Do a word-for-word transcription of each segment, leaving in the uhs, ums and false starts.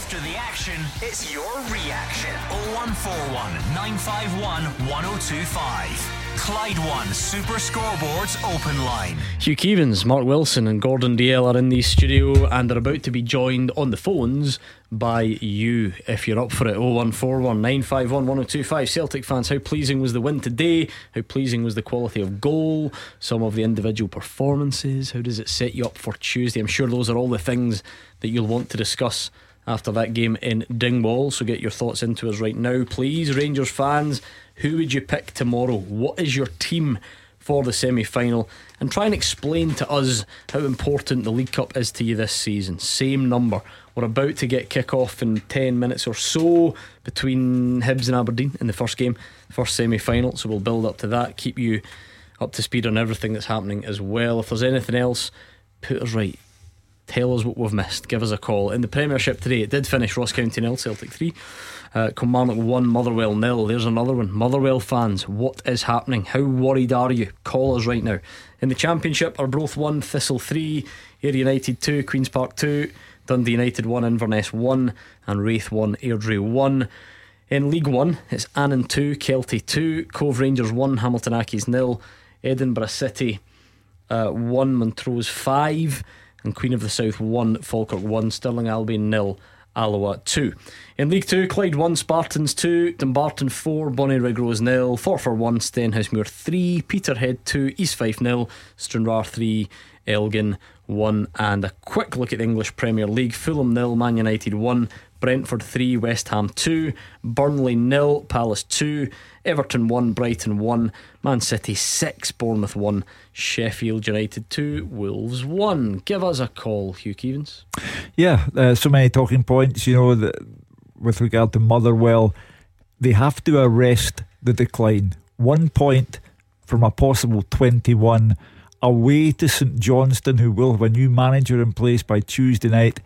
After the action, it's your reaction. oh one four one, nine five one, one oh two five. Clyde One Super Scoreboards Open Line. Hugh Keevins, Mark Wilson and Gordon Dalziel are in the studio and are about to be joined on the phones by you if you're up for it. oh one four one, nine five one, one oh two five. Celtic fans, how pleasing was the win today? How pleasing was the quality of goal? Some of the individual performances? How does it set you up for Tuesday? I'm sure those are all the things that you'll want to discuss after that game in Dingwall, so get your thoughts into us right now, please. Rangers fans, who would you pick tomorrow? What is your team for the semi-final? And try and explain to us how important the League Cup is to you this season. Same number. We're about to get kick-off in ten minutes or so between Hibs and Aberdeen in the first game, first semi-final, so we'll build up to that, keep you up to speed on everything that's happening as well. If there's anything else, put us right. Tell us what we've missed. Give us a call. In the Premiership today, it did finish Ross County nil, Celtic three, uh, Kilmarnock one, Motherwell nil. There's another one. Motherwell fans, what is happening? How worried are you? Call us right now. In the Championship, Arbroath one, Thistle three, Ayr United two, Queen's Park two, Dundee United one, Inverness one, and Wraith one, Airdrie one. In League one, it's Annan two, Kelty two, Cove Rangers one, Hamilton Accies nil, Edinburgh City uh, one, Montrose five, and Queen of the South one, Falkirk one, Stirling Albion nil, Alloa two. In League two, Clyde one, Spartans two, Dumbarton four, Bonnyrigg Rose nil, Forfar one, Stenhousemuir three, Peterhead two, East Fife nil, Stranraer three, Elgin one. And a quick look at the English Premier League. Fulham nil, Man United one, Brentford three, West Ham two, Burnley nil, Palace two, Everton one, Brighton one, Man City six, Bournemouth one, Sheffield United two, Wolves one. Give us a call, Hugh Keevins. Yeah, uh, so many talking points, you know, that with regard to Motherwell, they have to arrest the decline. One point from a possible twenty-one, away to St Johnstone, who will have a new manager in place by Tuesday night.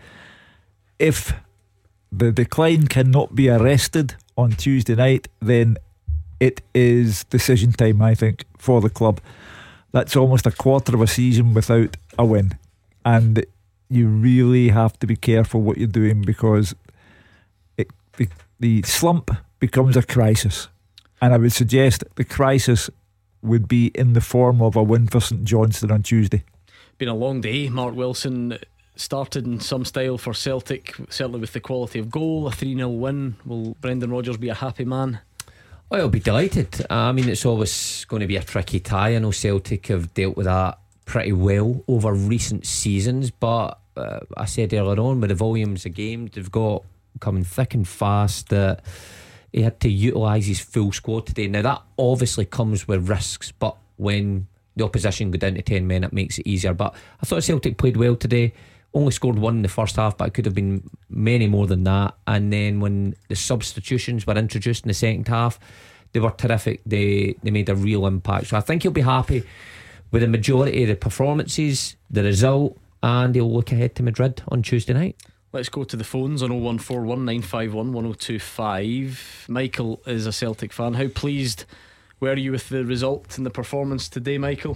If the decline cannot be arrested on Tuesday night, then it is decision time, I think, for the club. That's almost a quarter of a season without a win, and you really have to be careful what you're doing, because it, the, the slump becomes a crisis, and I would suggest the crisis would be in the form of a win for St Johnstone on Tuesday. Been a long day. Mark Wilson started in some style for Celtic, certainly with the quality of goal. A three nil win. Will Brendan Rodgers be a happy man? Well, I'll be delighted. I mean, it's always going to be a tricky tie. I know Celtic have dealt with that pretty well over recent seasons, but uh, I said earlier on, with the volumes of games they've got coming thick and fast, that he had to utilise his full squad today. Now that obviously comes with risks, but when the opposition go down to ten men, it makes it easier. But I thought Celtic played well today. Only scored one in the first half, but it could have been many more than that. And then when the substitutions were introduced in the second half, they were terrific. They they made a real impact. So I think he'll be happy with the majority of the performances, the result, and he'll look ahead to Madrid on Tuesday night. Let's go to the phones on oh one four one, nine five one, one oh two five. Michael is a Celtic fan. How pleased were you with the result and the performance today, Michael?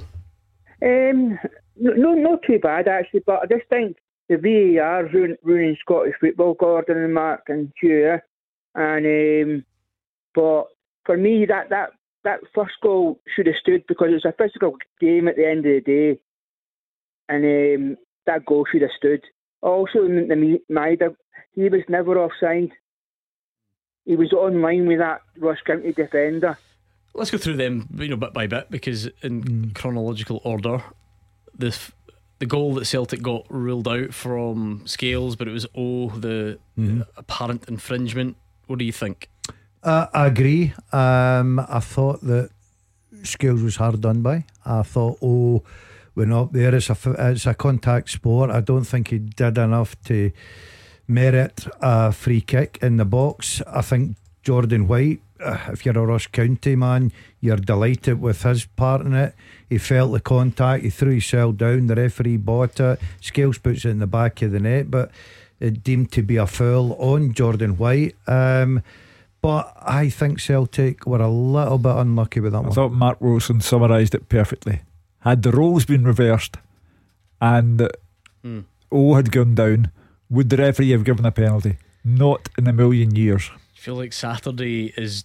Um, no, not too bad actually, but I just think the V A R ruin, ruining Scottish football, Gordon and Mark and Hugh. And um, but for me, that, that, that first goal should have stood, because it was a physical game at the end of the day, and um, that goal should have stood. Also, the Maida, he was never offside. He was on line with that Ross County defender. Let's go through them, you know, bit by bit, because in mm. chronological order, this. The goal that Celtic got ruled out from Scales, but it was oh the mm. apparent infringement. What do you think? Uh, I agree. Um, I thought that Scales was hard done by. I thought, oh, we're not there. It's a it's a contact sport. I don't think he did enough to merit a free kick in the box. I think Jordan White, uh, if you're a Ross County man, you're delighted with his part in it. He felt the contact, he threw himself down, the referee bought it. Scales puts it in the back of the net, but it deemed to be a foul on Jordan White. Um, but I think Celtic were a little bit unlucky with that I one. I thought Mark Wilson summarised it perfectly. Had the roles been reversed and mm. O had gone down, would the referee have given a penalty? Not in a million years. I feel like Saturday is,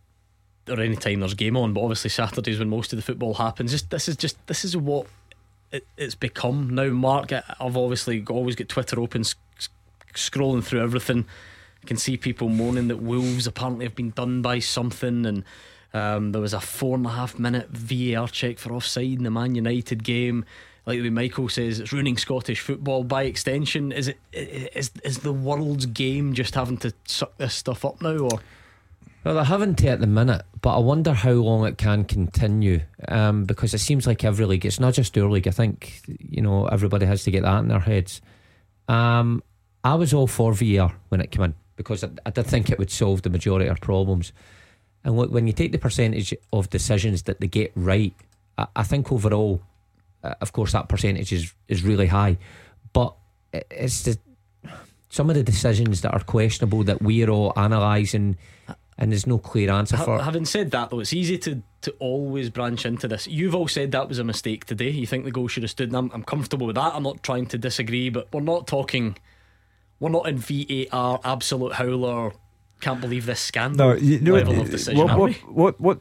or any time there's game on, but obviously Saturday's when most of the football happens. Just this is just this is what it, it's become now. Mark, I've obviously always got Twitter open, sc- scrolling through everything. I can see people moaning that Wolves apparently have been done by something, and um, there was a four and a half minute V A R check for offside in the Man United game. Like the way Michael says, it's ruining Scottish football. By extension, is it is is the world's game just having to suck this stuff up now, or? Well, I haven't at the minute, but I wonder how long it can continue, um, because it seems like every league, it's not just our league, I think, you know, everybody has to get that in their heads. um, I was all for V A R when it came in, because I, I did think it would solve the majority of problems. And look, when you take the percentage of decisions that they get right, I, I think overall, uh, of course that percentage is, is really high, but it, it's the some of the decisions that are questionable that we're all analysing, and there's no clear answer for. Having said that though, it's easy to, to always branch into this. You've all said that was a mistake today. You think the goal should have stood, and I'm, I'm comfortable with that. I'm not trying to disagree, but we're not talking, we're not in V A R absolute howler, can't believe this scandal No, you know, level of decision, what, are what, we? what, what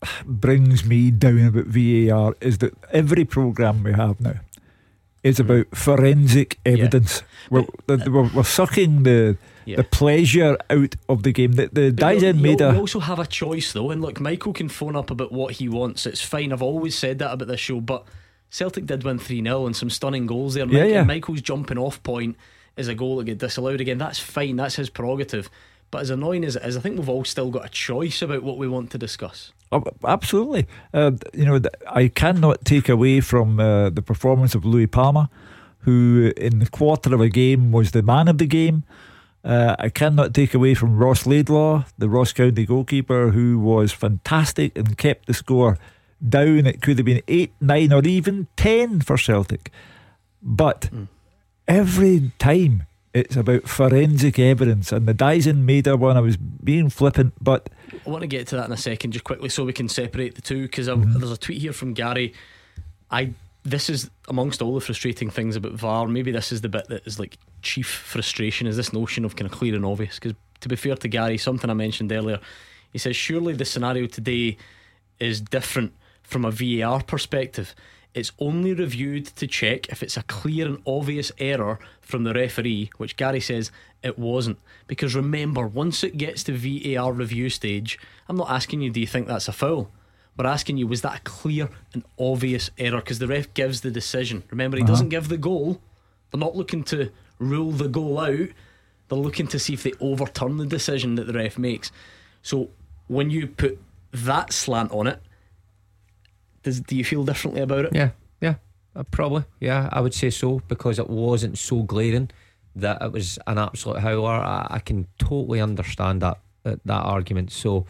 brings me down about V A R is that every programme we have now is about forensic evidence. Yeah. We're, the, we're, we're sucking the Yeah. the pleasure out of the game. The, the But Dyson you, made you a. also have a choice though, and look, Michael can phone up about what he wants. It's fine. I've always said that about this show, but Celtic did win three nil and some stunning goals there. Yeah, Mike, yeah. And Michael's jumping off point is a goal that get disallowed again. That's fine. That's his prerogative. But as annoying as it is, I think we've all still got a choice about what we want to discuss. Oh, absolutely. Uh, you know, th- I cannot take away from uh, the performance of Louis Palmer, who in the quarter of a game was the man of the game. Uh, I cannot take away from Ross Laidlaw, the Ross County goalkeeper, who was fantastic and kept the score down. It could have been eight, nine, or even ten for Celtic. But mm. every time it's about forensic evidence, and the Dyson made a one. I was being flippant, but I want to get to that in a second, just quickly, so we can separate the two. Because mm-hmm. there's a tweet here from Gary. I this is amongst all the frustrating things about V A R. Maybe this is the bit that is like chief frustration, is this notion of kind of clear and obvious. Because to be fair to Gary, something I mentioned earlier, he says surely the scenario today is different from a V A R perspective. It's only reviewed to check if it's a clear and obvious error from the referee, which Gary says it wasn't. Because remember, once it gets to V A R review stage, I'm not asking you do you think that's a foul, we're asking you, was that a clear and obvious error? Because the ref gives the decision. Remember, he uh-huh. doesn't give the goal. They're not looking to rule the goal out, they're looking to see if they overturn the decision that the ref makes. So when you put that slant on it, does, do you feel differently about it? Yeah, yeah, uh, probably. Yeah, I would say so, because it wasn't so glaring that it was an absolute howler. I, I can totally understand that uh, that argument. So,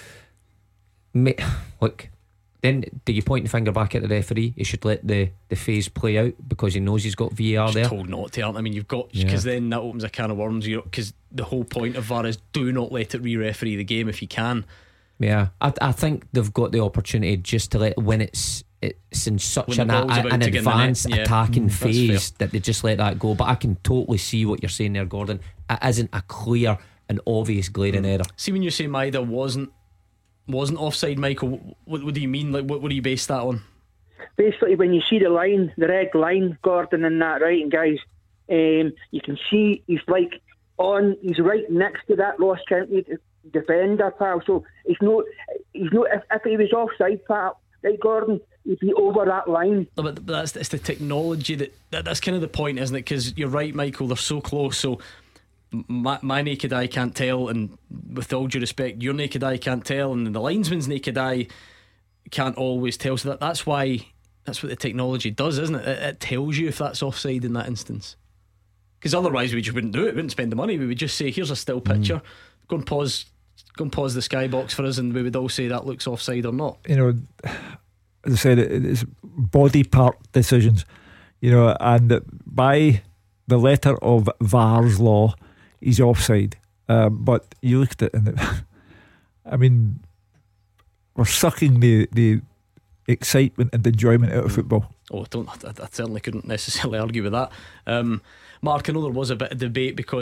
ma- look, then do you point the finger back at the referee? He should let the, the phase play out because he knows he's got V A R there. Told not to, aren't I? I mean, you've got, because yeah. then that opens a can of worms. Because the whole point of V A R is do not let it re-referee the game if you can. Yeah, I, I think they've got the opportunity just to let, when it's it's in such an, a, an advanced yeah. attacking mm, phase, that they just let that go. But I can totally see what you're saying there, Gordon. It isn't a clear and obvious glaring mm. error. See, when you say Maida wasn't wasn't offside, Michael, what, what do you mean? Like, what, what do you base that on? Basically, when you see the line, the red line, Gordon, and that, right, and guys, um, you can see he's like on, he's right next to that Ross County defender, pal. So it's no, he's no. If, if he was offside, pal, right, Gordon, he'd be over that line. No, but, but that's it's the technology that, that that's kind of the point, isn't it? Because you're right, Michael. They're so close. So my, my naked eye can't tell, and with all due respect, your naked eye can't tell, and the linesman's naked eye can't always tell. So that that's why that's what the technology does, isn't it? It, it tells you if that's offside in that instance. Because otherwise, we just wouldn't do it. We wouldn't spend the money. We would just say, "Here's a still picture. Mm. Go and pause." Go and pause the skybox for us, and we would all say that looks offside or not. You know, as I said, it is body part decisions. You know, and by the letter of V A R's law, he's offside. Um, but you look at it, and it, I mean, we're sucking the the excitement and enjoyment out of football. Oh, I don't. I, I certainly couldn't necessarily argue with that. Um, Mark, I know there was a bit of debate because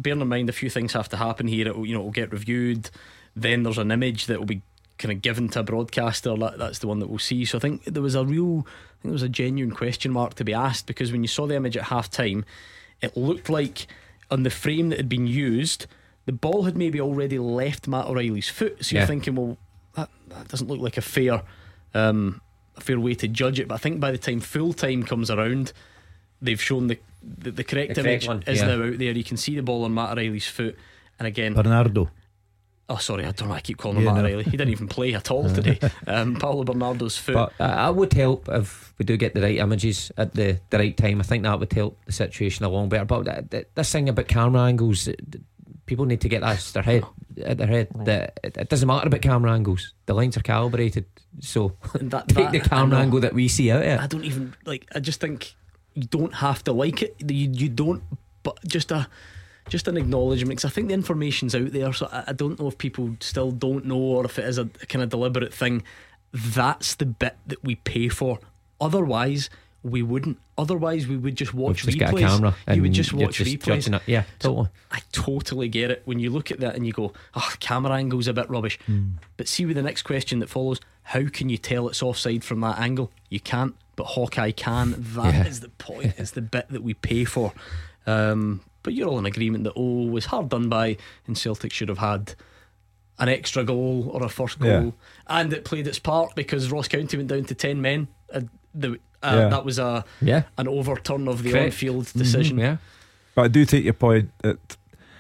bearing in mind a few things have to happen here. It will, you know, it will get reviewed. Then there's an image that will be kind of given to a broadcaster. That, that's the one that we'll see. So I think there was a real, I think there was a genuine question mark to be asked, because when you saw the image at half time, it looked like on the frame that had been used, the ball had maybe already left Matt O'Reilly's foot. So yeah. you're thinking, well, that, that doesn't look like a fair um, a fair way to judge it. But I think by the time full time comes around, they've shown the the, the correct the image correct one, is yeah. now out there. You can see the ball on Matt O'Reilly's foot. And again, Bernardo. Oh, sorry, I don't know why I keep calling him Yeah, Matt no. O'Reilly. He didn't even play at all today. Um, Paulo Bernardo's foot. But uh, it would help if we do get the right images at the, the right time. I think that would help the situation a lot better. But th- th- this thing about camera angles, th- people need to get that their head at their head. That it, it doesn't matter about camera angles. The lines are calibrated, so And that- take that- the camera I know. angle that we see out I of. don't even like. I just think you don't have to like it. You, you don't. But just a just an acknowledgement, because I think the information's out there. So I, I don't know if people still don't know, or if it is a, a kind of deliberate thing. That's the bit that we pay for. Otherwise, we wouldn't. Otherwise, we would just watch We've just got a replays. camera You would and just you're watch just replays. judging it. Yeah, totally. I totally get it when you look at that and you go, oh, camera angle's a bit rubbish. Mm. But see, with the next question that follows, how can you tell it's offside from that angle? You can't, but Hawkeye can. That is Yeah. the point. It's the bit that we pay for. Um, but you're all in agreement that oh, was hard done by, and Celtic should have had an extra goal or a first goal, Yeah. and it played its part because Ross County went down to ten men. Uh, the, uh, Yeah. That was a Yeah, an overturn of the Correct. on-field decision. yeah. But I do take your point that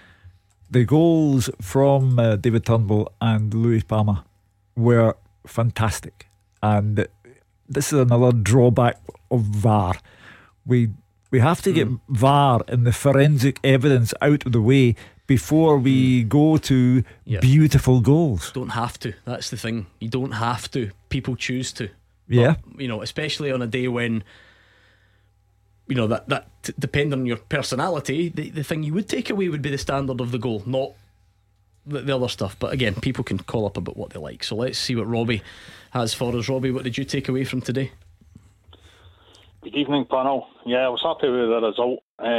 the goals from uh, David Turnbull and Louis Palma were fantastic, and this is another drawback of V A R. We we have to get Mm. V A R and the forensic evidence out of the way before we go to Yeah. beautiful goals. Don't have to. That's the thing. You don't have to. People choose to. Yeah, But, you know, especially on a day when, you know, that that t- depending on your personality, the, the thing you would take away would be the standard of the goal, not the, the other stuff. But again, people can call up about what they like. So let's see what Robbie has for us. Robbie, what did you take away from today? Good evening, panel. Yeah, I was happy with the result.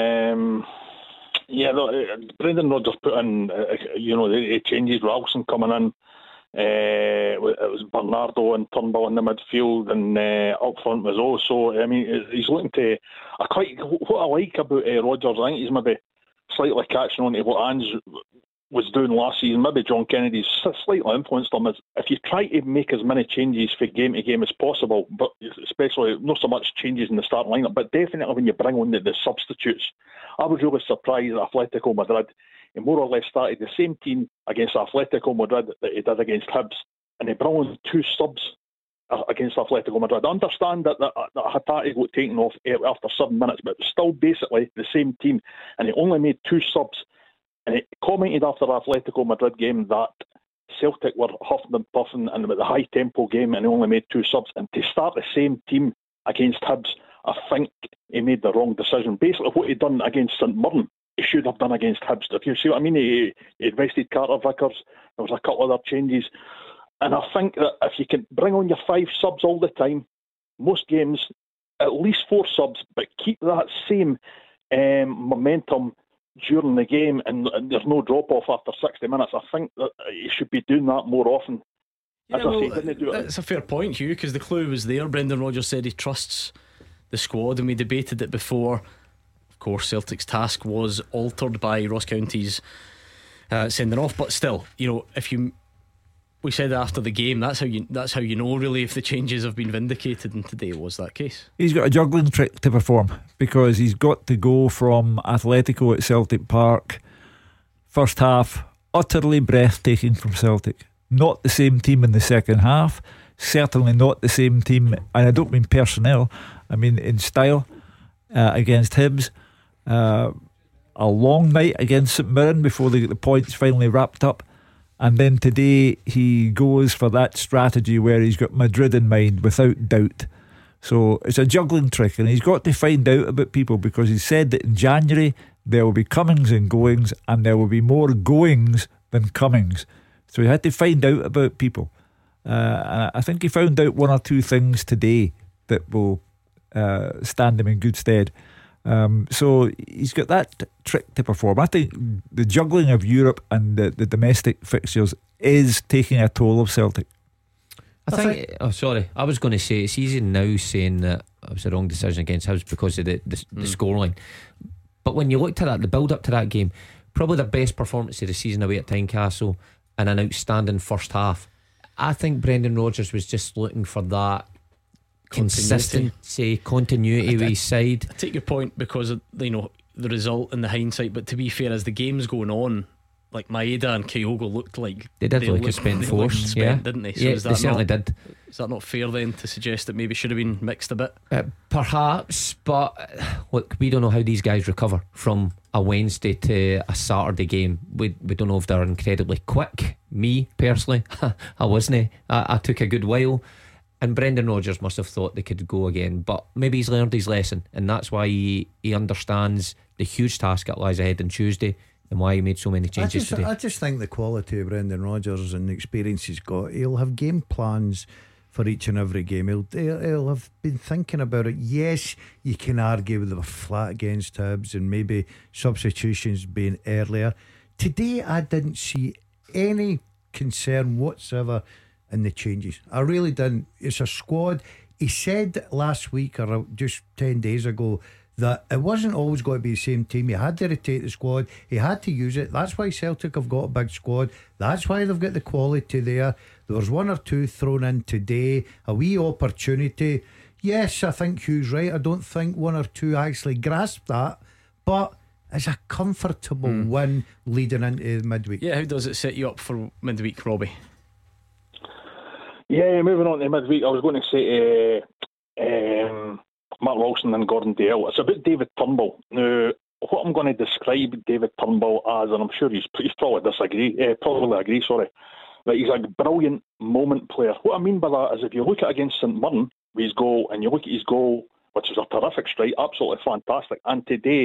Um, yeah, the, uh, Brendan Rodgers put in, uh, you know, the, the changes. Wilson coming in. Uh, it was Bernardo and Turnbull in the midfield, and uh, up front was also. I mean, he's looking to. I quite what I like about uh, Rodgers. I think he's maybe slightly catching on to what Ange was doing last season. Maybe John Kennedy's slightly influenced him. Is if you try to make as many changes for game to game as possible, but especially not so much changes in the starting lineup, but definitely when you bring on the, the substitutes. I was really surprised that Atletico Madrid, he more or less started the same team against Atletico Madrid that he did against Hibs, and he brought on two subs against Atletico Madrid. I understand that, that, that Hatate got taken off after seven minutes, but it was still basically the same team, and he only made two subs. And he commented after the Atletico Madrid game that Celtic were huffing and puffing and with the high tempo game, and he only made two subs. And to start the same team against Hibs, I think he made the wrong decision. Basically, what he done against St Mirren, he should have done against Hibs. If you see what I mean, he, he invested Carter Vickers. There was a couple other changes, and I think that if you can bring on your five subs all the time, most games, at least four subs, but keep that same um, momentum during the game, and, and there's no drop off after sixty minutes. I think that you should be doing that more often. Yeah, As well, I say, didn't do it. that's a fair point, Hugh, because the clue was there. Brendan Rodgers said he trusts the squad, and we debated it before. Of course, Celtic's task was altered by Ross County's uh, sending off, but still, you know, if you, we said after the game, that's how you that's how you know really if the changes have been vindicated, and today was that case. he's got a juggling trick to perform, because he's got to go from Atletico at Celtic Park, first half utterly breathtaking from Celtic, not the same team in the second half, certainly not the same team, and I don't mean personnel, I mean in style, uh, against Hibs, uh, a long night against St Mirren before they get the points finally wrapped up. And then today he goes for that strategy where he's got Madrid in mind, without doubt. So it's a juggling trick, and he's got to find out about people, because he said that in January there will be comings and goings, and there will be more goings than comings. So he had to find out about people. Uh, and I think he found out one or two things today that will uh, stand him in good stead. Um, so he's got that trick to perform. I think the juggling of Europe and the, the domestic fixtures is taking a toll of Celtic. I, I think, think. Oh, sorry. I was going to say it's easy now saying that it was the wrong decision against Hibs because of the the, mm. the scoreline. But when you looked at that, the build up to that game, probably the best performance of the season away at Tynecastle and an outstanding first half. I think Brendan Rodgers was just looking for that consistency, continuity with his side. I take your point because of, you know, the result and the hindsight, but to be fair, as the game's going on, like Maeda and Kyogo looked like they did they look a spent force, spent, yeah, didn't they? So yeah, is that they certainly not, did. Is that not fair then to suggest that maybe should have been mixed a bit? Uh, perhaps, but look, we don't know how these guys recover from a Wednesday to a Saturday game. We we don't know if they're incredibly quick. Me personally, I wasn't. I, I took a good while. And Brendan Rodgers must have thought they could go again, but maybe he's learned his lesson, and that's why he, he understands the huge task that lies ahead on Tuesday and why he made so many changes I just, today. I just think the quality of Brendan Rodgers and the experience he's got, he'll have game plans for each and every game. He'll, he'll have been thinking about it. Yes, you can argue they were flat against Hibs and maybe substitutions being earlier. Today I didn't see any concern whatsoever in the changes. I really didn't. It's a squad. He said last week or just ten days ago that it wasn't always going to be the same team. He had to rotate the squad. He had to use it. That's why Celtic have got a big squad. That's why they've got the quality there. There was one or two thrown in today, a wee opportunity. Yes, I think Hugh's right. I don't think one or two actually grasped that, but it's a comfortable mm. win leading into midweek. Yeah, how does it set you up for midweek, Robbie? Yeah, moving on to midweek, I was going to say uh, um, Mark Wilson and Gordon Dalziel. It's about David Turnbull. Now, what I'm going to describe David Turnbull as, and I'm sure he's, he's probably disagree, uh, probably agree, sorry, that he's a brilliant moment player. What I mean by that is if you look at against St Mirren with his goal, and you look at his goal, which was a terrific strike, absolutely fantastic, and today,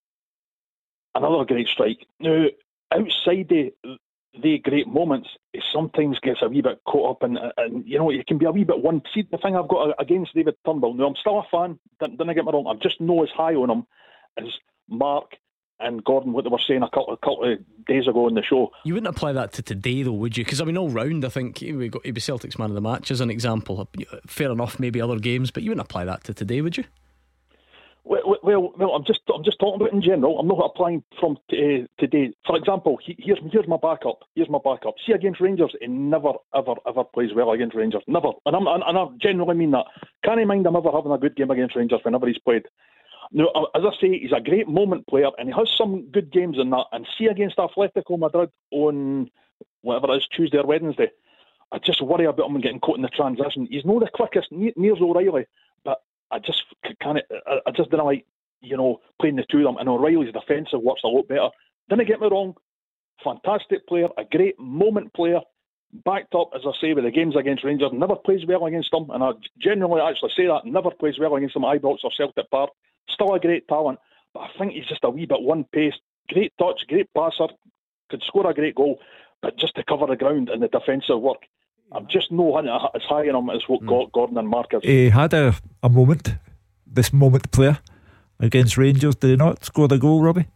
another great strike. Now, outside the the great moments, it sometimes gets a wee bit caught up in, and you know, it can be a wee bit one. See, the thing I've got against David Turnbull, now I'm still a fan, don't, don't get me wrong, I'm just not as high on him as Mark and Gordon, what they were saying a couple, a couple of days ago on the show. You wouldn't apply that to today though, would you? Because I mean, all round I think we got, he'd be Celtic's man of the match as an example. Fair enough, maybe other games, but you wouldn't apply that to today, would you? Well, well, well, I'm just, I'm just talking about in general. I'm not applying from t- uh, today. For example, he, here's, here's my backup. Here's my backup. See, against Rangers, he never, ever, ever plays well against Rangers. Never, and, I'm, and, and I genuinely mean that. Can't I mind him ever having a good game against Rangers whenever he's played? Now, as I say, he's a great moment player, and he has some good games in that. And see, against Atletico Madrid on whatever it is, Tuesday or Wednesday, I just worry about him getting caught in the transition. He's not the quickest, near O'Reilly, but I just can't. I just didn't like, you know, playing the two of them. And O'Reilly's defensive works a lot better. Didn't get me wrong, fantastic player, a great moment player, backed up, as I say, with the games against Rangers. Never plays well against them, and I genuinely actually say that. Never plays well against them at Ibrox or Celtic Park. Still a great talent, but I think he's just a wee bit one-paced. Great touch, great passer, could score a great goal, but just to cover the ground in the defensive work, I'm just not as high on him as what mm. Gordon and Mark is. He had a, a moment, this moment player against Rangers. Did he not score the goal, Robbie?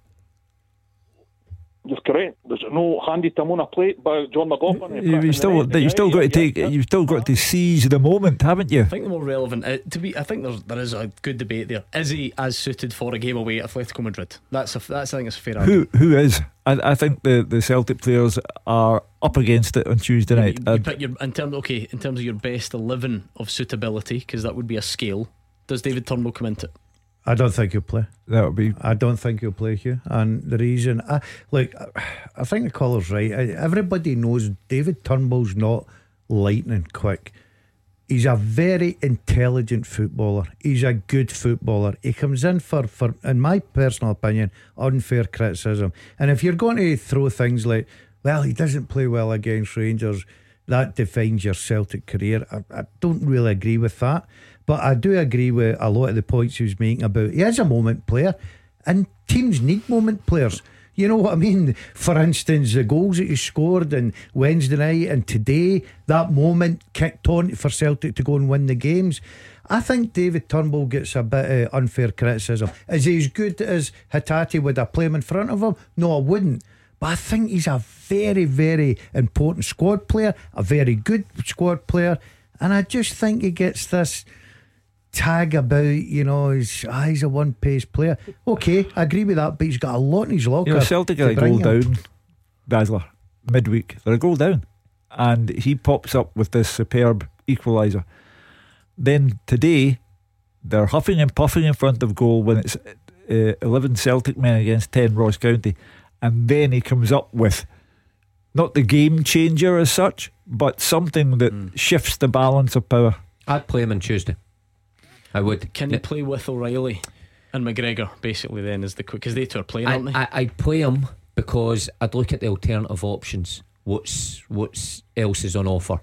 You're correct. There's no handed to him on a plate by John McLaughlin. You still, you've still got to take. You've still got to seize the moment, haven't you? I think the more relevant uh, to be. I think there's there is a good debate there. Is he as suited for a game away at Atletico Madrid? That's a. That's I think it's a fair argument. Who who is? I, I think the, the Celtic players are up against it on Tuesday yeah, night. You, you pick your, in terms, okay, in terms of your best eleven of suitability, because that would be a scale. Does David Turnbull come into it? I don't think he'll play. That would be. I don't think he'll play here, and the reason, I, like, I think the caller's right. Everybody knows David Turnbull's not lightning quick. He's a very intelligent footballer. He's a good footballer. He comes in for, for, in my personal opinion, unfair criticism. And if you're going to throw things like, well, he doesn't play well against Rangers, that defines your Celtic career, I, I don't really agree with that. But I do agree with a lot of the points he was making about he is a moment player, and teams need moment players. You know what I mean? For instance, the goals that he scored on Wednesday night and today, that moment kicked on for Celtic to go and win the games. I think David Turnbull gets a bit of unfair criticism. Is he as good as Hatate? Would I play him in front of him? No, I wouldn't. But I think he's a very, very important squad player, a very good squad player, and I just think he gets this tag about, you know, he's, ah, he's a one pace player. Okay, I agree with that, but he's got a lot in his locker. You know, Celtic are a goal down, Dazzler, midweek. They're a goal down, and he pops up with this superb equaliser. Then today they're huffing and puffing in front of goal when it's uh, eleven Celtic men against ten Ross County, and then he comes up with not the game changer as such, but something that mm. shifts the balance of power. I'd play him on Tuesday. I would. Can you play with O'Reilly and McGregor basically then is the quick, because they two are playing, aren't they? I, I'd play him because I'd look at the alternative options. What's what's else is on offer?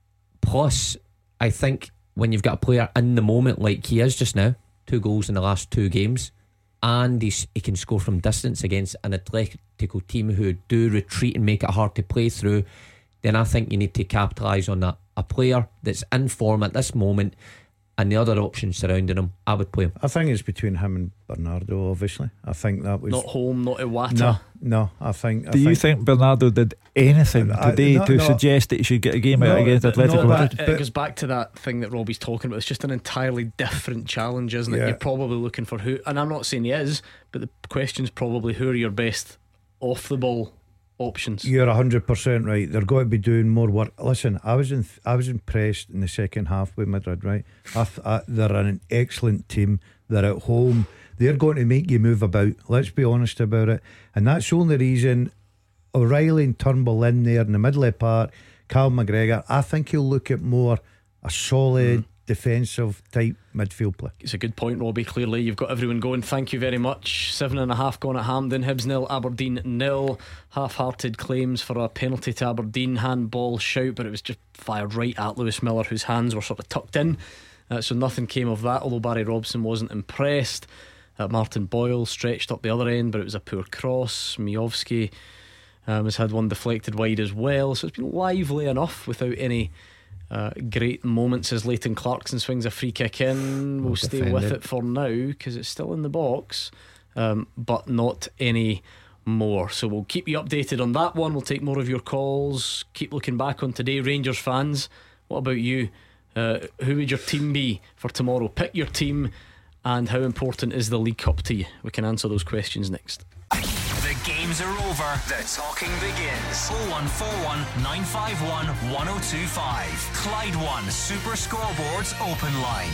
Plus, I think when you've got a player in the moment like he is just now, two goals in the last two games, and he's, he can score from distance against an Atletico team who do retreat and make it hard to play through, then I think you need to capitalise on that. A player that's in form at this moment, and the other options surrounding him, I would play him. I think it's between him and Bernardo, obviously. I think that was not home, not Iwata. No, no. I think. I Do think, you think Bernardo did anything I, today no, to no, suggest that he should get a game no, out against Atletico no, Madrid? but, It goes back to that thing that Robbie's talking about. It's just an entirely different challenge, isn't it? Yeah. You're probably looking for who, and I'm not saying he is, but the question's probably who are your best off the ball options. You're a hundred percent right. They're going to be doing more work. Listen, I was in, I was impressed in the second half with Madrid. Right, I th- I, they're an excellent team. They're at home. They're going to make you move about. Let's be honest about it. And that's the only reason O'Reilly and Turnbull in there in the middle of the park. Cal McGregor. I think he'll look at more a solid. Mm. defensive type midfield play. It's a good point, Robbie. Clearly you've got everyone going. Thank you very much. Seven and a half gone at Hampden. Hibs nil, Aberdeen nil. Half-hearted claims for a penalty to Aberdeen. Handball shout, but it was just fired right at Lewis Miller, whose hands were sort of tucked in, uh, so nothing came of that, although Barry Robson wasn't impressed. uh, Martin Boyle stretched up the other end, but it was a poor cross. Miovski um, has had one deflected wide as well, so it's been lively enough without any Uh, great moments as Leighton Clarkson swings a free kick in. We'll, we'll stay with it. it for now because it's still in the box, um, but not any more. So we'll keep you updated on that one. We'll take more of your calls. Keep looking back on today. Rangers fans, what about you? Uh, who would your team be for tomorrow? Pick your team, and how important is the League Cup to you? We can answer those questions next. The games are over. The talking begins. oh one four one, nine five one, one oh two five. Clyde One Super Scoreboards Open Line.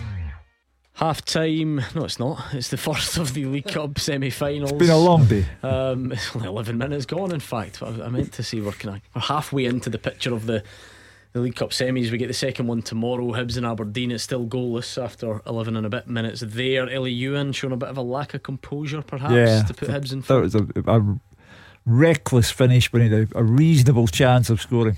Half time. No, it's not. It's the first of the League Cup semi-finals. It's been a long day. Um, it's only eleven minutes gone, in fact. I, I meant to say we're, kind of, we're halfway into the picture of the The League Cup semis. We get the second one tomorrow. Hibs and Aberdeen. It's still goalless after eleven and a bit minutes there. Ellie Ewan showing a bit of a lack of composure, perhaps, yeah, to put Hibs in front. That was a, a reckless finish when he had a, a reasonable chance of scoring.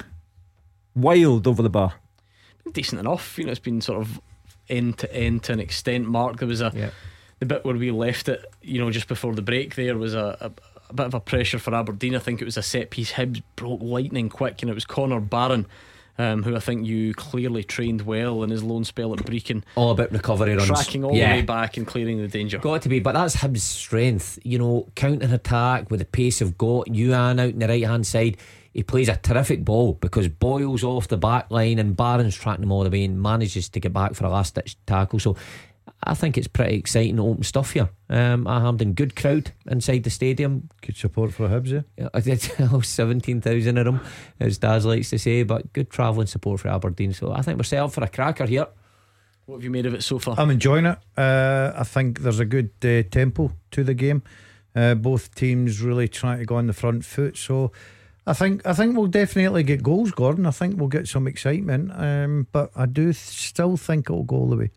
Wild over the bar. Decent enough. You know, it's been sort of end to end to an extent. Mark, there was a yeah. the bit where we left it, you know, just before the break there was a, a, a bit of a pressure for Aberdeen. I think it was a set piece. Hibs broke lightning quick, and it was Connor Barron, Um, who I think you clearly trained well in his loan spell at Brecon. All about recovery runs, tracking all yeah. the way back and clearing the danger. Got to be, but that's Hibs' strength. You know, counter attack with the pace of got Ewan out in the right hand side. He plays a terrific ball because Boyle's off the back line and Barron's tracking him all the way and manages to get back for a last ditch tackle. So I think it's pretty exciting open stuff here. Um, at Hampden, good crowd inside the stadium. Good support for Hibs, yeah. Yeah, I did seventeen thousand of them, as Daz likes to say, but good travelling support for Aberdeen. So I think we're set up for a cracker here. What have you made of it so far? I'm enjoying it. Uh, I think there's a good uh, tempo to the game. Uh, both teams really trying to go on the front foot. So I think I think we'll definitely get goals, Gordon. I think we'll get some excitement. Um, but I do th- still think it'll go all the way.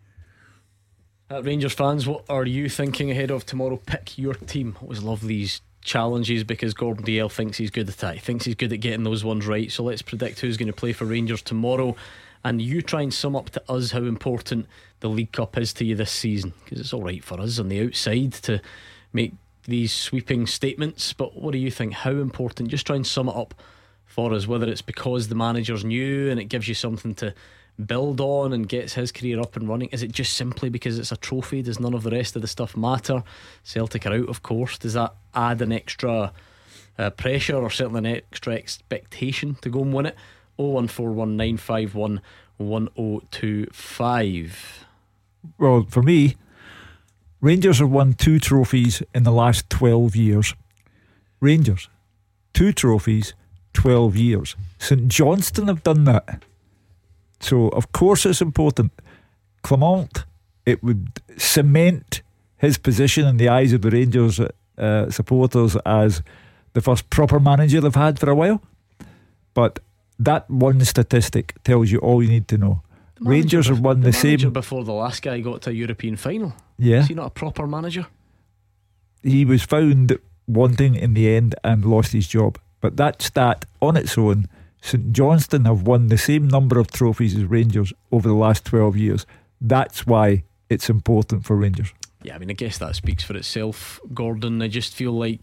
Uh, Rangers fans, what are you thinking ahead of tomorrow? Pick your team. I always love these challenges because Gordon Dalziel thinks he's good at it. He thinks he's good at getting those ones right. So let's predict who's going to play for Rangers tomorrow, and you try and sum up to us how important the League Cup is to you this season, because it's alright for us on the outside to make these sweeping statements, but what do you think? How important? Just try and sum it up for us, whether it's because the manager's new and it gives you something to build on and gets his career up and running? Is it just simply because it's a trophy? Does none of the rest of the stuff matter? Celtic are out, of course. Does that add an extra uh, pressure, or certainly an extra expectation to go and win it? oh one four one nine five one one oh two five. Well, for me, Rangers have won two trophies in the last twelve years. Rangers, two trophies, twelve years. St Johnstone have done that. So, of course, it's important. Clement, it would cement his position in the eyes of the Rangers uh, supporters as the first proper manager they've had for a while. But that one statistic tells you all you need to know. Rangers have won the, the same before the last guy got to a European final. Yeah. Is he not a proper manager? He was found wanting in the end and lost his job. But that stat on its own, St Johnstone have won the same number of trophies as Rangers over the last twelve years. That's why it's important for Rangers. Yeah, I mean, I guess that speaks for itself, Gordon. I just feel like,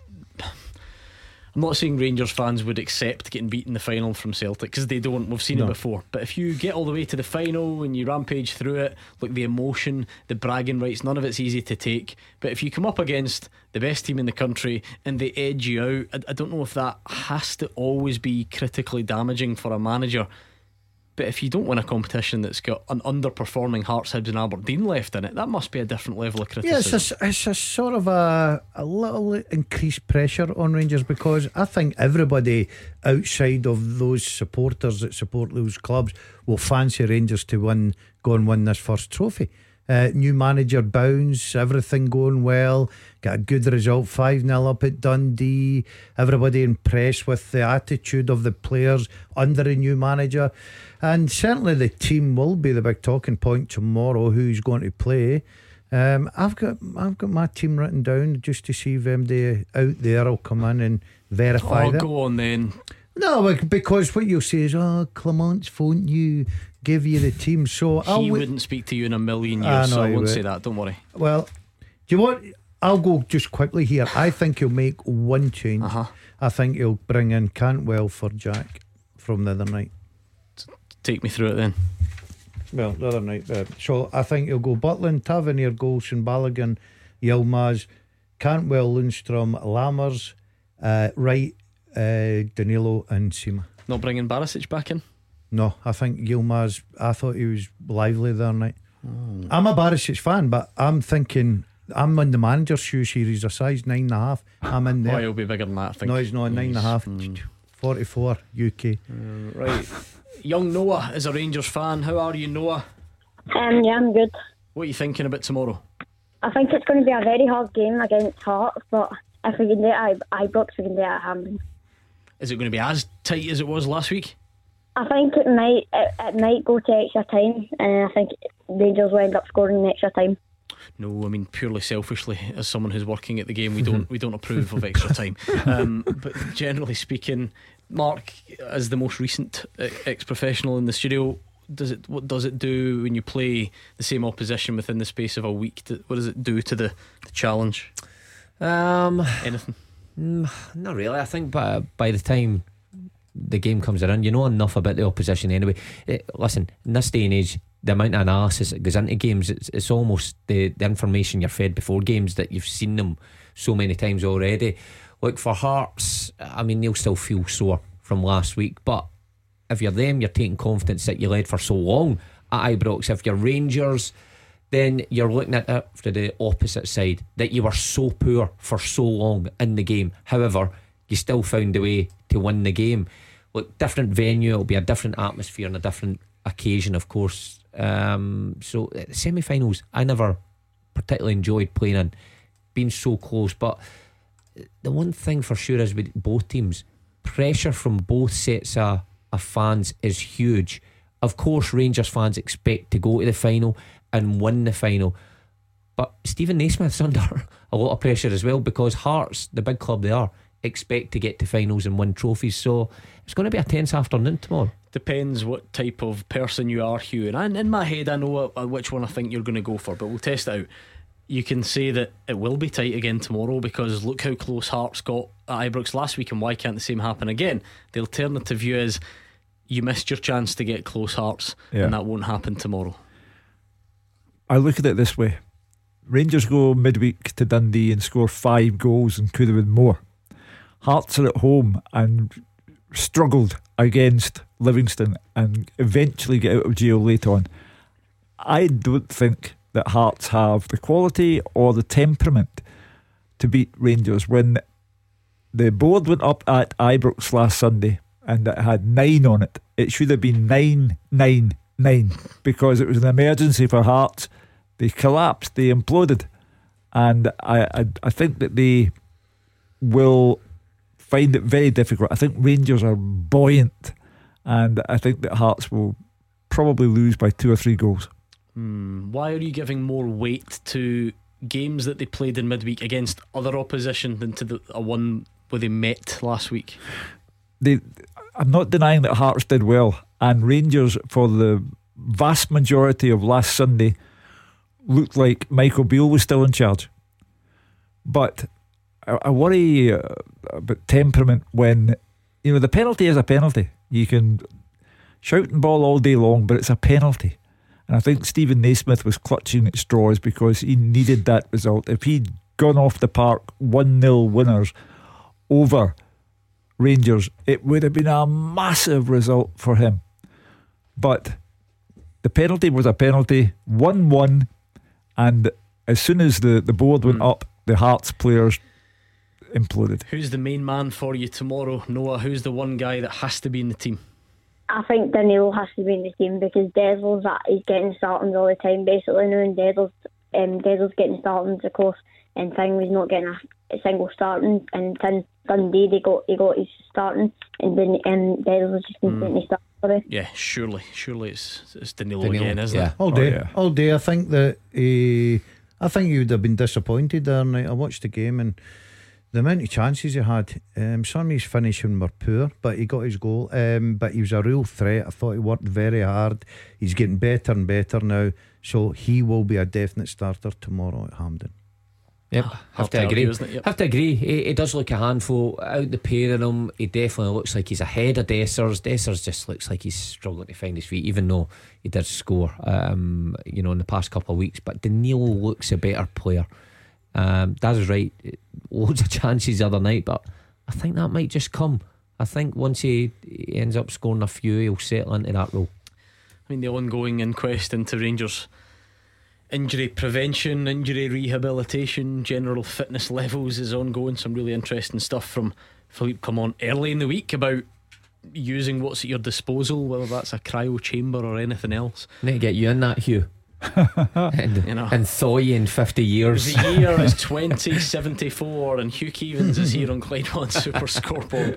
I'm not saying Rangers fans would accept getting beaten in the final from Celtic, because they don't. We've seen no. it before. But if you get all the way to the final and you rampage through it, look, the emotion, the bragging rights, none of it's easy to take. But if you come up against the best team in the country and they edge you out, I, I don't know if that has to always be critically damaging for a manager. But if you don't win a competition that's got an underperforming Hearts, Hibs and Aberdeen left in it, that must be a different level of criticism. Yeah, it's a, it's a sort of a, a little increased pressure on Rangers, because I think everybody outside of those supporters that support those clubs will fancy Rangers to win, go and win this first trophy. Uh, new manager bounce, everything going well, got a good result, five nil up at Dundee. Everybody impressed with the attitude of the players under a new manager, and certainly the team will be the big talking point tomorrow. Who's going to play? Um, I've got I've got my team written down just to see if anybody out there will come in and verify oh, that. Go on then. No, because what you'll say is, oh, Clement's phoned you, give you the team. So he I'll w- wouldn't speak to you in a million years, I so I won't say that, don't worry. Well, do you want, I'll go just quickly here. I think he'll make one change. uh-huh. I think he'll bring in Cantwell for Jack from the other night. Take me through it then. Well, the other night uh, so I think he'll go Butland, Tavernier, Golson, Balogun, Yilmaz, Cantwell, Lundstrom, Lammers, uh, Wright, uh, Danilo and Sima. Not bringing Barisic back in? No, I think Yilmaz, I thought he was lively the other night. oh. I'm a Barisic fan, but I'm thinking, I'm in the manager's shoes here. He's a size nine and a half. I'm in there. Oh, he'll be bigger than that, I think. No, he's not. Nine and a half. Mm. forty-four U K. uh, Right. Young Noah is a Rangers fan. How are you, Noah? Um, yeah, I'm good. What are you thinking about tomorrow? I think it's going to be a very hard game against Hearts, but if we can do it at Ibrox, we can do it at Hampden. Is it going to be as tight as it was last week? I think it might it, it might go to extra time, and I think Rangers will end up scoring in extra time. No, I mean purely selfishly, as someone who's working at the game, we don't we don't approve of extra time. Um, but generally speaking, Mark, as the most recent ex-professional in the studio, does it what does it do when you play the same opposition within the space of a week? What does it do to the, the challenge? Um, Anything? Not really. I think by by the time the game comes around, you know enough about the opposition anyway. It, listen, in this day and age, the amount of analysis that goes into games, it's, it's almost the, the information you're fed before games, that you've seen them so many times already. Like for Hearts, I mean, they'll still feel sore from last week, but if you're them, you're taking confidence that you led for so long at Ibrox. If you're Rangers, then you're looking at it from the opposite side, that you were so poor for so long in the game. However, you still found a way to win the game. Look, different venue, it'll be a different atmosphere and a different occasion, of course. Um, so semi-finals, I never particularly enjoyed playing in, being so close. But the one thing for sure is with both teams, pressure from both sets of, of fans is huge. Of course, Rangers fans expect to go to the final and win the final, but Stephen Naismith's under a lot of pressure as well, because Hearts, the big club they are, expect to get to finals and win trophies. So it's going to be a tense afternoon tomorrow. Depends what type of person you are, Hugh. And in my head, I know which one I think you're going to go for, but we'll test it out. You can say that it will be tight again tomorrow, because look how close Hearts got at Ibrox last week, and why can't the same happen again? The alternative view is you missed your chance to get close, Hearts, Yeah. and that won't happen tomorrow. I look at it this way: Rangers go midweek to Dundee and score five goals and could have been more. Hearts are at home and struggled against Livingston and eventually get out of jail late on. I don't think that Hearts have the quality or the temperament to beat Rangers. When the board went up at Ibrox last Sunday and it had nine on it, it should have been nine, nine, nine, because it was an emergency for Hearts. They collapsed, they imploded, and I, I, I think that they will find it very difficult. I think Rangers are buoyant, and I think that Hearts will probably lose by two or three goals. Hmm. Why are you giving more weight to games that they played in midweek against other opposition than to the a one where they met last week? They, I'm not denying that Hearts did well, and Rangers for the vast majority of last Sunday looked like Michael Beale was still in charge. But I, I worry uh, about temperament when, you know, the penalty is a penalty. You can shout and ball all day long, but it's a penalty. And I think Stephen Naismith was clutching at straws because he needed that result. If he'd gone off the park one nil winners over Rangers, it would have been a massive result for him. But the penalty was a penalty, one one, and as soon as the, the board went Mm. up, the Hearts players imploded. Who's the main man for you tomorrow, Noah? Who's the one guy that has to be in the team? I think Danilo has to be in the team because Desil's at, he's getting startings all the time basically now, and Desil's, um, Desil's getting startings of course, and Thing was not getting a, a single starting, and since Dundee they got he got his starting, and then um, Desil was just instantly mm. starting for it. Yeah, surely, surely it's it's Danilo, Danilo, again, isn't yeah. it? All day, Oh, yeah. all day. I think that he, I think he would have been disappointed there. And I watched the game and the amount of chances he had. Um, some of his finishing were poor, but he got his goal. Um, but he was a real threat. I thought he worked very hard. He's getting better and better now, so he will be a definite starter tomorrow at Hampden. Yep, Hard have to to argue, agree. isn't it? Yep. Have to agree. He, he does look a handful. Out the pair of them, he definitely looks like he's ahead of Dessers. Dessers just looks like he's struggling to find his feet, even though he did score, um, you know, in the past couple of weeks. But Danilo looks a better player. Um, Daz is right. Loads of chances the other night, but I think that might just come. I think once he, he ends up scoring a few, he'll settle into that role. I mean, the ongoing inquest into Rangers injury prevention, injury rehabilitation, general fitness levels is ongoing. Some really interesting stuff from Philippe Clement early in the week about using what's at your disposal, whether that's a cryo chamber or anything else. Need to get you in that, Hugh. and, You know. and thaw you in fifty years. The year is twenty seventy-four and Hugh Keevins is here on Clyde One Super Scoreboard.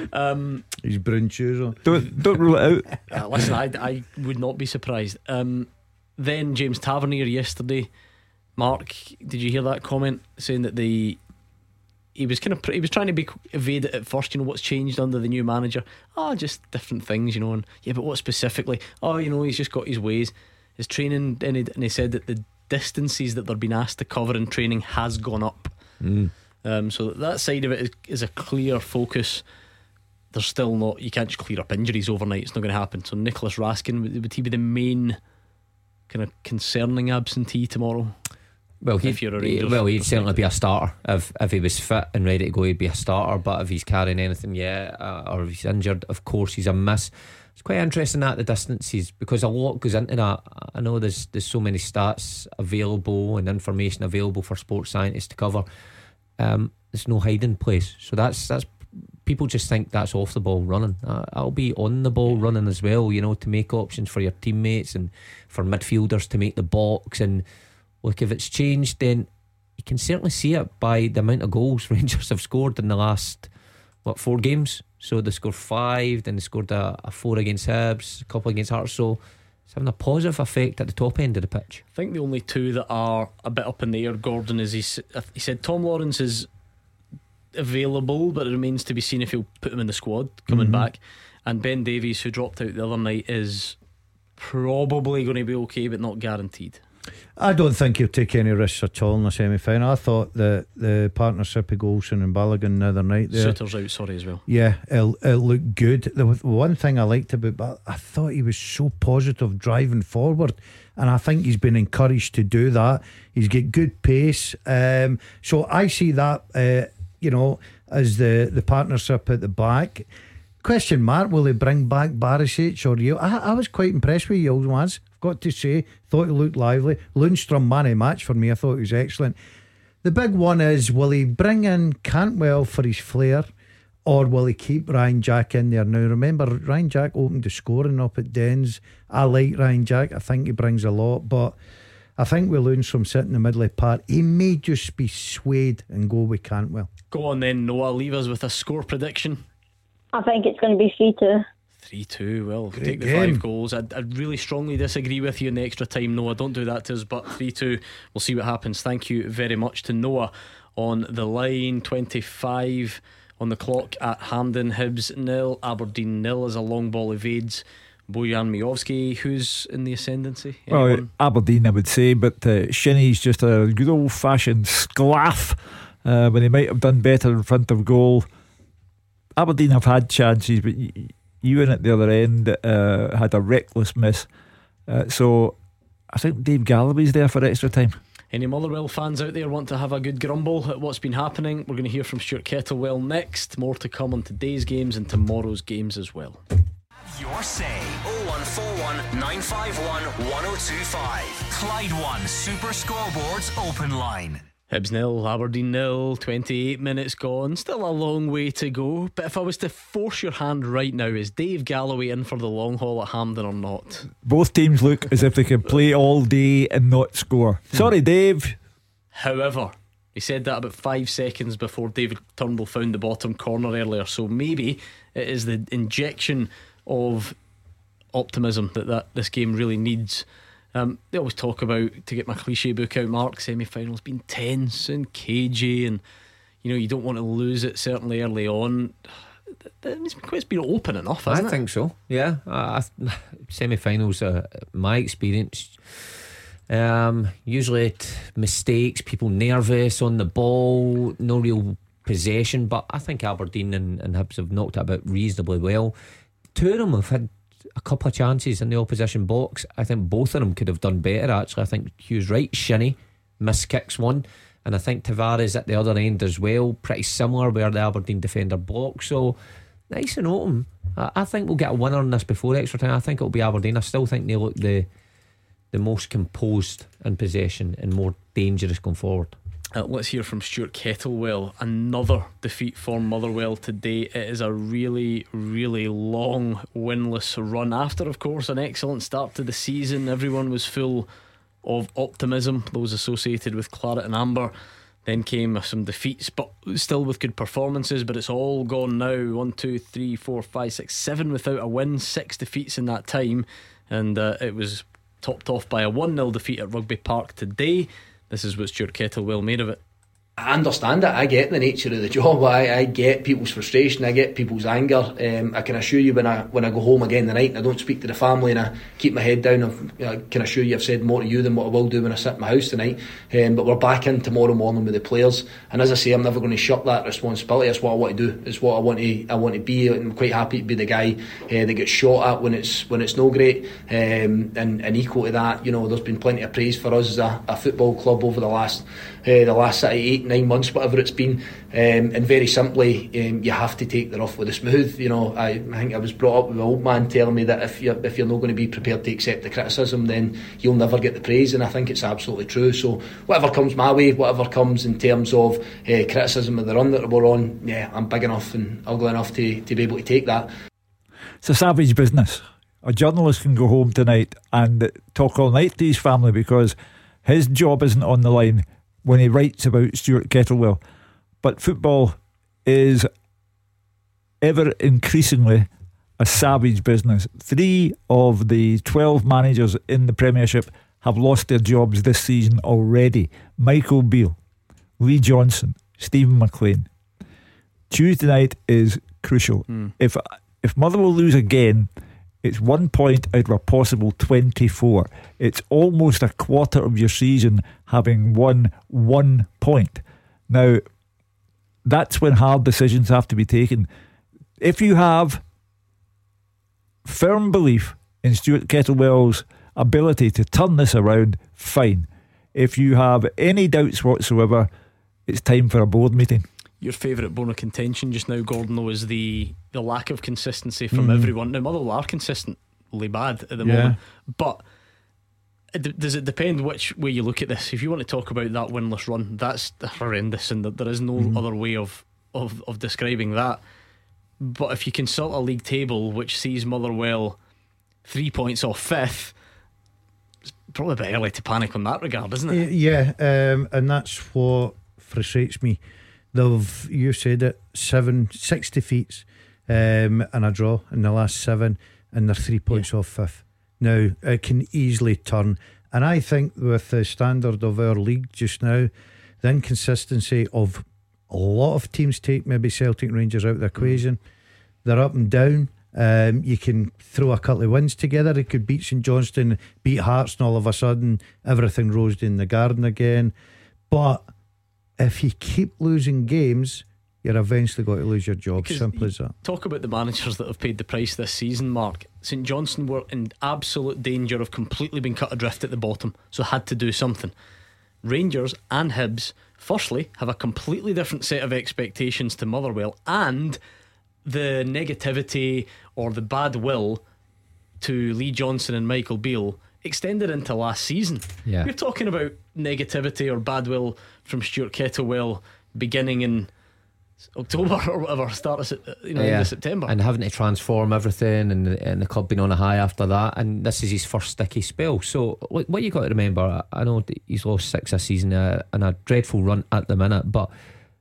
Um, His brown shoes on. Don't don't rule it out. uh, listen, I, I would not be surprised. Um, then James Tavernier yesterday, Mark, did you hear that comment saying that the he was kind of he was trying to be evade it at first, you know, what's changed under the new manager? Oh, just different things, you know. And yeah, but what specifically? Oh, you know, he's just got his ways, his training, and he, and he said that the distances that they're being asked to cover in training has gone up. Mm. Um, so that side of it is, is a clear focus. There's still not, you can't just clear up injuries overnight. It's not going to happen. So Nicholas Raskin, would, would he be the main kind of concerning absentee tomorrow? Well, he'd, If you're a he, Rangers well, he'd perspective. certainly be a starter if if he was fit and ready to go. He'd be a starter. But if he's carrying anything yet, uh, or if he's injured, of course he's a miss. It's quite interesting that the distances, because a lot goes into that. I know there's there's so many stats available and information available for sports scientists to cover. Um, there's no hiding place, so that's that's people just think that's off the ball running. Uh, I'll be on the ball running as well, you know, to make options for your teammates and for midfielders to make the box. And look, if it's changed, then you can certainly see it by the amount of goals Rangers have scored in the last, what, four games. So they scored five, then they scored a, a four against Hibs, a couple against Hearts. So it's having a positive effect at the top end of the pitch. I think the only two that are a bit up in the air, Gordon, is he, s- he said Tom Lawrence is available, but it remains to be seen if he'll put him in the squad coming Mhm. back. And Ben Davies, who dropped out the other night, is probably going to be okay, but not guaranteed. I don't think he'll take any risks at all in the semi-final. I thought the the partnership of Golson and Balogun the other night there, Suter's out, sorry, as well. Yeah, it, it looked good. The one thing I liked about, but I thought he was so positive driving forward, and I think he's been encouraged to do that. He's got good pace, um, so I see that uh, you know, as the the partnership at the back. Question mark: will they bring back Barisic or you? I, I was quite impressed with Yields once. Got to say, thought he looked lively. Lundstrom, man of match for me. I thought he was excellent. The big one is, will he bring in Cantwell for his flair, or will he keep Ryan Jack in there? Now remember, Ryan Jack opened the scoring up at Dens. I like Ryan Jack. I think he brings a lot, but I think with Lundstrom sitting in the middle of the park, he may just be swayed and go with Cantwell. Go on then, Noah. Leave us with a score prediction. I think it's going to be three two. three two. Well, if we Great take the game. five goals, I'd, I'd really strongly disagree with you in the extra time, Noah. Don't do that to us, but three two. We'll see what happens. Thank you very much to Noah on the line. twenty-five on the clock at Hampden. Hibs nil, Aberdeen nil as a long ball evades Bojan Miovski. Who's in the ascendancy? Well, Anyone? Aberdeen, I would say, but uh, Shinnie's just a good old fashioned sclaff uh, when he might have done better in front of goal. Aberdeen have had chances, but y- Ewan at the other end uh, had a reckless miss. Uh, so I think Dave Galloway's there for extra time. Any Motherwell fans out there want to have a good grumble at what's been happening? We're going to hear from Stuart Kettlewell next. More to come on today's games and tomorrow's games as well. Your say oh one four one, nine five one, one oh two five. Clyde One Super Scoreboards Open Line. Hibs nil, Aberdeen nil, twenty-eight minutes gone. Still a long way to go. But if I was to force your hand right now, is Dave Galloway in for the long haul at Hampden or not? Both teams look as if they can play all day and not score. Sorry, Dave. However, he said that about five seconds before David Turnbull found the bottom corner earlier. So maybe it is the injection of optimism that, that this game really needs. Um, they always talk about, to get my cliche book out, Mark, semi-finals been tense and cagey, and you know you don't want to lose it certainly early on. It's been, it's been open enough, hasn't I it? think so. Yeah, uh, semi-finals, uh, my experience. Um, usually it mistakes, people nervous on the ball, no real possession. But I think Aberdeen and, and Hibs have knocked it about reasonably well. Two of them have had a couple of chances in the opposition box. I think both of them could have done better, actually. I think Hugh's right. Shinnie miss kicks one, and I think Tavares at the other end as well, pretty similar where the Aberdeen defender blocks. So nice and open. I, I think we'll get a winner in this before extra time. I think it'll be Aberdeen. I still think they look the the most composed in possession and more dangerous going forward. Uh, let's hear from Stuart Kettlewell. Another defeat for Motherwell today. It is a really, really long winless run. After, of course, an excellent start to the season, everyone was full of optimism, those associated with Claret and Amber. Then came some defeats, but still with good performances. But it's all gone now. One, two, three, four, five, six, seven without a win. Six defeats in that time. And uh, it was topped off by a one nil defeat at Rugby Park today. This is what Stuart Kettlewell made of it. I understand it. I get the nature of the job. I, I get people's frustration. I get people's anger. Um, I can assure you when I when I go home again tonight and I don't speak to the family and I keep my head down, I've, I can assure you I've said more to you than what I will do when I sit in my house tonight. Um, but we're back in tomorrow morning with the players, and as I say, I'm never going to shirk that responsibility. It's what I want to do. It's what I want to. I want to be. I'm quite happy to be the guy uh, that gets shot at when it's when it's no great. Um, and, and equal to that, you know, there's been plenty of praise for us as a, a football club over the last uh, the last eight nine months, whatever it's been. Um, and very simply, um, you have to take the rough with the smooth. You know, I, I think I was brought up with an old man telling me that if you're if you're not going to be prepared to accept the criticism, then you'll never get the praise. And I think it's absolutely true. So whatever comes my way, whatever comes in terms of uh, criticism of the run that we're on, yeah, I'm big enough and ugly enough to, to be able to take that. It's a savage business. A journalist can go home tonight and talk all night to his family because his job isn't on the line when he writes about Stuart Kettlewell. But football is ever increasingly a savage business. Three of the twelve managers in the Premiership have lost their jobs this season already. Michael Beale, Lee Johnson, Stephen McLean. Tuesday night is crucial. Mm. If if Motherwell lose again, It's one point out of a possible twenty-four. It's almost a quarter of your season having won one point. Now, that's when hard decisions have to be taken. If you have firm belief in Stuart Kettlewell's ability to turn this around, fine. If you have any doubts whatsoever, it's time for a board meeting. Your favourite bone of contention just now, Gordon, though, is the, the lack of consistency from Mm. everyone. Now, Motherwell are consistently bad at the Yeah. moment, but it d- does it depend which way you look at this? If you want to talk about that winless run, that's horrendous, and there is no Mhm. other way of, of, of describing that. But if you consult a league table which sees Motherwell three points off fifth, it's probably a bit early to panic on that regard, isn't it? Yeah, um, and that's what frustrates me. They've, you said it, seven, six defeats um, and a draw in the last seven, and they're three points off fifth. Now, it can easily turn, and I think with the standard of our league just now, the inconsistency of a lot of teams take maybe Celtic and Rangers out of the equation. They're up and down. Um, you can throw a couple of wins together. It could beat St Johnstone, beat Hearts, and all of a sudden everything rose in the garden again. But if you keep losing games, you're eventually going to lose your job. Because Simple as that. Talk about the managers that have paid the price this season, Mark. St Johnstone were in absolute danger of completely being cut adrift at the bottom, so had to do something. Rangers and Hibs, firstly, have a completely different set of expectations to Motherwell, and the negativity or the bad will to Lee Johnson and Michael Beale extended into last season. Yeah. We're talking about negativity or bad will from Stuart Kettlewell beginning in October or whatever, start of Sep- you know, Yeah. end of September. And having to transform everything, and, and the club being on a high after that, and this is his first sticky spell. So what, what you got to remember, I know that he's lost six this season uh, and a dreadful run at the minute, but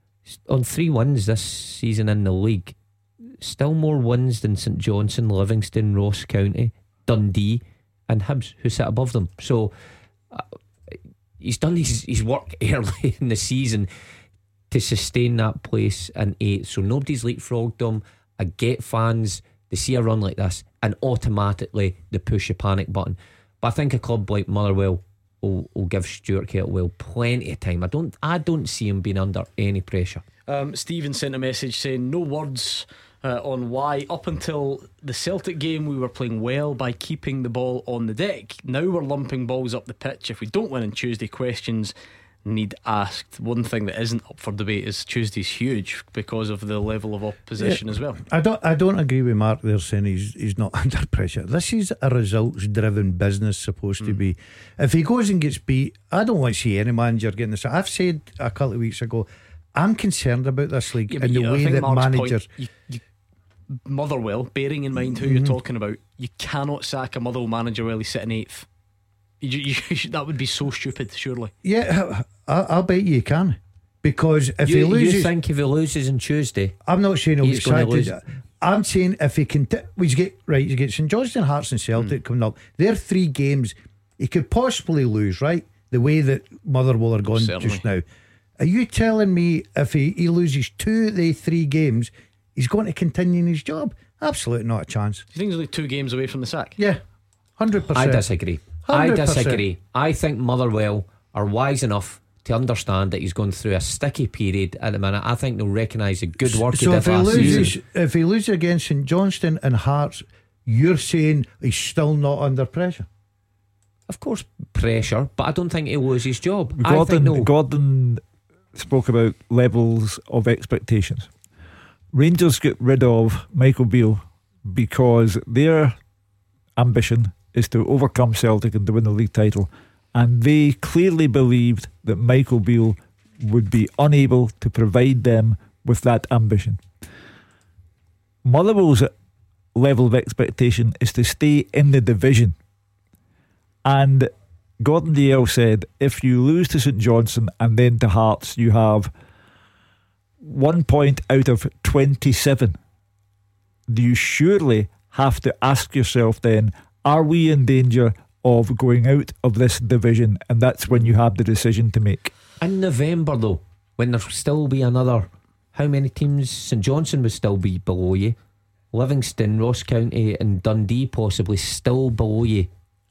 on three wins this season in the league, still more wins than St Johnstone, Livingston, Ross County, Dundee and Hibs, who sit above them. So uh, he's done his, his work early in the season to sustain that place in eighth. So nobody's leapfrogged him. I get fans, they see a run like this and automatically they push a panic button. But I think a club like Motherwell will, will give Stuart Kettlewell plenty of time. I don't I don't see him being under any pressure. Um, Stephen sent a message saying no words uh, on why up until the Celtic game we were playing well by keeping the ball on the deck. Now we're lumping balls up the pitch. If we don't win on Tuesday, questions need asked. One thing that isn't up for debate is Tuesday's huge because of the level of opposition Yeah, as well. I don't I don't agree with Mark there saying he's he's not under pressure. This is a results driven business supposed mm. to be. If he goes and gets beat, I don't want to see any manager getting this. I've said a couple of weeks ago, I'm concerned about this league Yeah, and the you, way that Mark's managers point, you, you, Motherwell, bearing in mind who mm-hmm. you're talking about, you cannot sack a Motherwell manager while he's sitting eighth. You, you, you, that would be so stupid, surely. Yeah, I, I'll bet you can. Because if you, he loses, you think if he loses on Tuesday, I'm not saying he'll he's get going to sacked. lose. I'm saying if he can, t- well, he's get right. You get St Johnstone, Hearts, and Celtic mm. coming up. They're three games he could possibly lose. Right, the way that Motherwell are going Certainly. just now. Are you telling me if he, he loses two of the three games, he's going to continue in his job? Absolutely not a chance. Do you think he's only two games away from the sack? Yeah, hundred I percent. disagree. I disagree. I think Motherwell are wise enough to understand that he's going through a sticky period at the minute. I think they'll recognise the good work So he if did he last loses, season. if he loses against St Johnstone and Hearts, you're saying he's still not under pressure? Of course, pressure, but I don't think he'll lose his job. Gordon, I think no. Gordon spoke about levels of expectations. Rangers get rid of Michael Beale because their ambition is to overcome Celtic and to win the league title, and they clearly believed that Michael Beale would be unable to provide them with that ambition. Motherwell's level of expectation is to stay in the division, and Gordon Dalziel said if you lose to St Johnstone and then to Hearts, you have one point out of twenty-seven. Do you surely have to ask yourself then, are we in danger of going out of this division? And that's when you have the decision to make. In November though, when there'll still be another, how many teams? St Johnstone would still be below you, Livingston, Ross County and Dundee possibly still below you.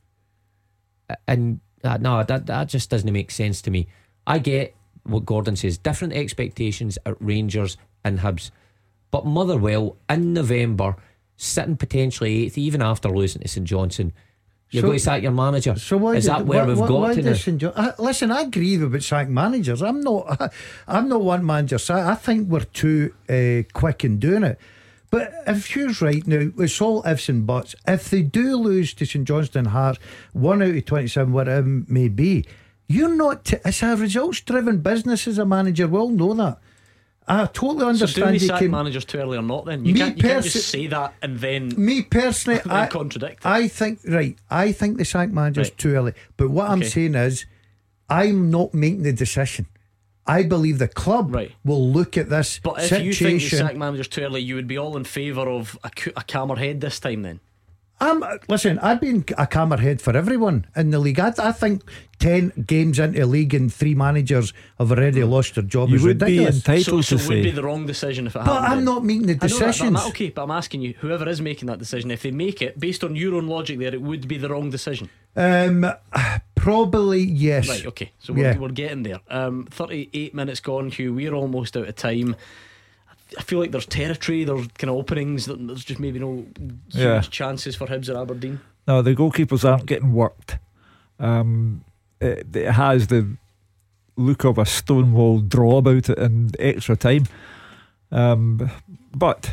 And uh, no, that, that just doesn't make sense to me. I get what Gordon says, different expectations at Rangers and Hibs, but Motherwell in November, sitting potentially eighth even after losing to St Johnstone, you're So- going to sack your manager. So why is did- that where why- we've why- got why to now? does Saint Jo- I, listen, I agree about sack managers. I'm not. I, I'm not one manager sack. I think we're too uh, quick in doing it. But if you're right now, it's all ifs and buts. If they do lose to St Johnstone Hearts, one out of twenty-seven, whatever it may be, you're not. T- it's a results-driven business as a manager. We all know that. I totally So do understand. we you sack can. managers too early or not then? You, Me can't, you can't perso- just say that and then, Me personally, then I contradict it. I think right. I think the sack manager's Right. too early. But what I'm Okay. saying is, I'm not making the decision. I believe the club Right. will look at this But if situation. you think the sack manager's too early, you would be all in favour of a, cu- a calmer head this time then? I'm listen. I've been a calmer head for everyone in the league. I, I think ten games into a league and three managers have already lost their job You is would be ridiculous. entitled So, to so it would be say. the wrong decision if it but happened. I'm then. not making the I know that, but decisions. I'm, okay, but I'm asking you, whoever is making that decision, if they make it based on your own logic, there, it would be the wrong decision. Um, probably yes. Right, okay, so we're, Yeah. we're getting there. Um, thirty-eight minutes gone, Hugh. We're almost out of time. I feel like there's territory, there's kind of openings, that there's just maybe no huge Yeah. chances for Hibs or Aberdeen. No, the goalkeepers aren't getting worked. Um, it, it has the look of a stonewall draw about it in extra time. Um, but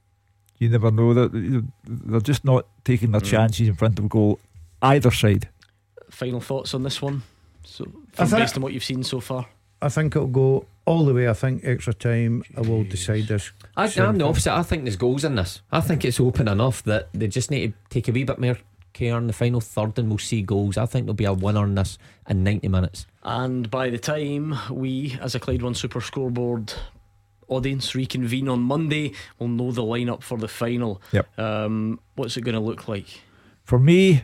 you never know that they're just not taking their Mm. chances in front of goal either side. Final thoughts on this one? So, I from think- based on what you've seen so far. I think it'll go all the way. I think extra time I will decide this. I, Same I'm the thing. opposite. I think there's goals in this. I think it's open enough that they just need to take a wee bit more care in the final third and we'll see goals. I think there'll be a winner in this in ninety minutes. And by the time we, as a Clyde One Super Scoreboard audience, reconvene on Monday, we'll know the lineup for the final. Yep. Um, what's it going to look like? For me,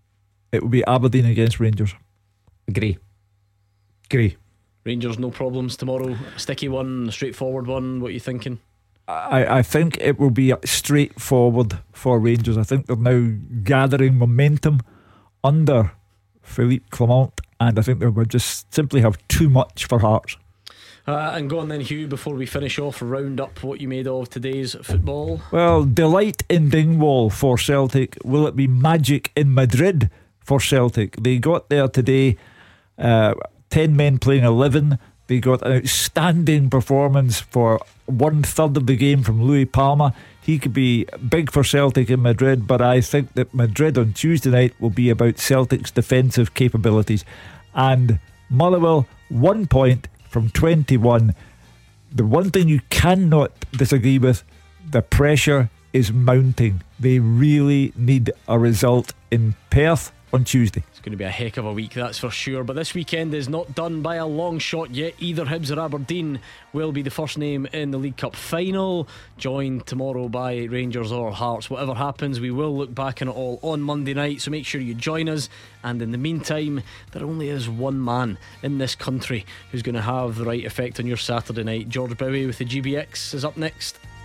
it will be Aberdeen against Rangers. Agree. Agree. Rangers, no problems tomorrow. A sticky one, a straightforward one. What are you thinking? I, I think it will be straightforward for Rangers. I think they're now gathering momentum under Philippe Clement, and I think they will just simply have too much for Hearts. Uh, and go on then, Hugh, before we finish off, round up what you made of today's football. Well, delight in Dingwall for Celtic. Will it be magic in Madrid for Celtic? They got there today, uh, ten men playing eleven. They got an outstanding performance for one third of the game from Louis Palma. He could be big for Celtic in Madrid, but I think that Madrid on Tuesday night will be about Celtic's defensive capabilities. And Motherwell, one point from twenty-one. The one thing you cannot disagree with, the pressure is mounting. They really need a result in Perth on Tuesday. It's going to be a heck of a week, that's for sure. But this weekend is not done by a long shot yet. Either Hibs or Aberdeen will be the first name in the League Cup final, joined tomorrow by Rangers or Hearts. Whatever happens, we will look back on it all on Monday night, so make sure you join us. And in the meantime, there only is one man in this country who's going to have the right effect on your Saturday night. George Bowie with the G B X is up next.